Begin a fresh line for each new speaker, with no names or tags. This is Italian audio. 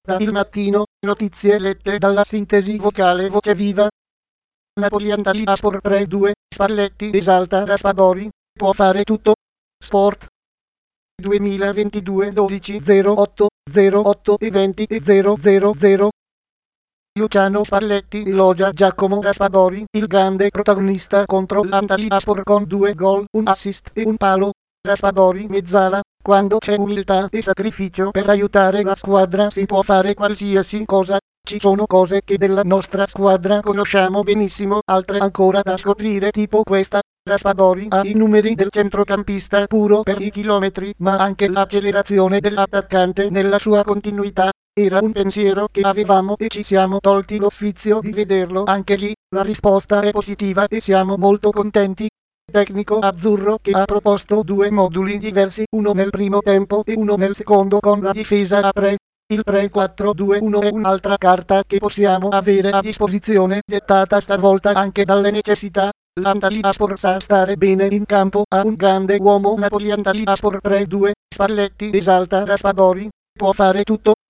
Da Il Mattino, notizie lette dalla sintesi vocale Voce Viva. Napoli Antalyaspor 3-2, Spalletti esalta Raspadori, può fare tutto. Sport 2022 12 08 08 e 20 e 000. Luciano Spalletti elogia Giacomo Raspadori, il grande protagonista contro l'Antalyaspor con 2 gol, un assist e un palo. Raspadori mezzala: quando c'è umiltà e sacrificio per aiutare la squadra si può fare qualsiasi cosa. Ci sono cose che della nostra squadra conosciamo benissimo, altre ancora da scoprire, tipo questa. Raspadori ha i numeri del centrocampista puro per i chilometri, ma anche l'accelerazione dell'attaccante nella sua continuità. Era un pensiero che avevamo e ci siamo tolti lo sfizio di vederlo anche lì. La risposta è positiva e siamo molto contenti. Tecnico azzurro che ha proposto 2 moduli diversi, uno nel primo tempo e uno nel secondo con la difesa a 3. Il 3-4-2-1 è un'altra carta che possiamo avere a disposizione, dettata stavolta anche dalle necessità. L'Antalyaspor sa stare bene in campo, ha un grande uomo. Napoli Antalyaspor 3-2, Spalletti esalta Raspadori, può fare tutto.